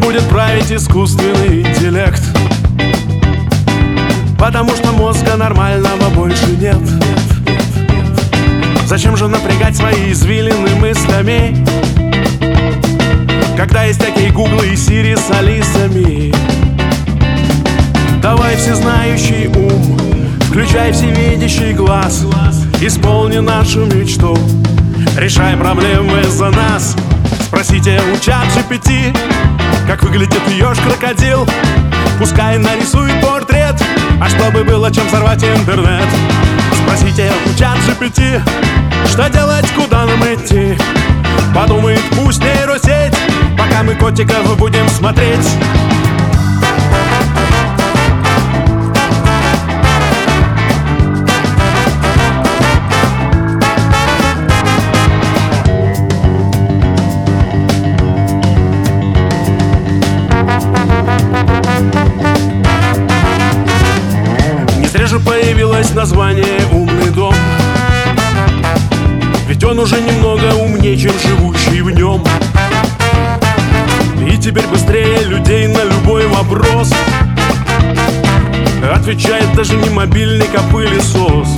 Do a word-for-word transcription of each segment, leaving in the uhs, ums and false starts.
будет править искусственный интеллект, потому что мозга нормального больше нет. Зачем же напрягать свои извилины мыслями, когда есть такие гуглы и сири с алисами? Давай всезнающий ум, включай всевидящий глаз, исполни нашу мечту, решай проблемы за нас. Спросите у чат джи пи ти, как выглядит еж-крокодил, пускай нарисует портрет, а чтобы было чем взорвать интернет. Спросите у чат джи пи ти, что делать, куда нам идти, подумает пусть нейросеть, пока мы котиков будем смотреть. Появилось название «Умный дом», ведь он уже немного умнее, чем живущий в нем. И теперь быстрее людей на любой вопрос отвечает даже не мобильник, а пылесос.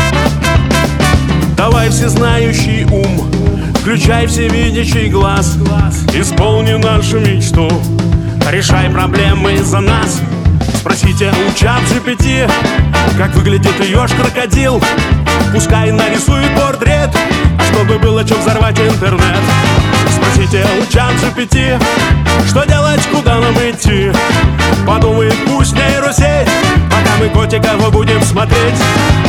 Давай всезнающий ум, включай всевидящий глаз, исполни нашу мечту, решай проблемы за нас. Спросите у чат джи пи ти, как выглядит еж-крокодил, пускай нарисует портрет, а чтобы было чем взорвать интернет. Спросите у чат джи пи ти, что делать, куда нам идти, подумает пусть нейросеть, пока мы котиков будем смотреть.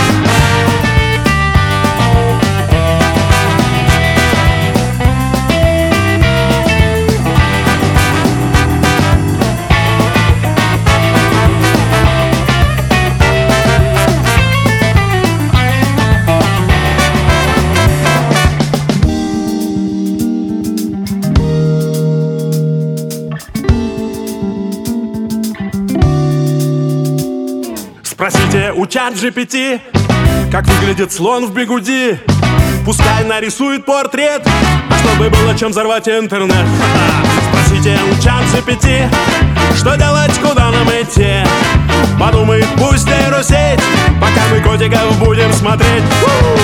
Спросите у чат джи пи ти, как выглядит слон в бигуди, пускай нарисует портрет, а чтобы было чем взорвать интернет. Спросите у чат джи пи ти, что делать, куда нам идти, подумает пусть нейросеть, пока мы котиков будем смотреть.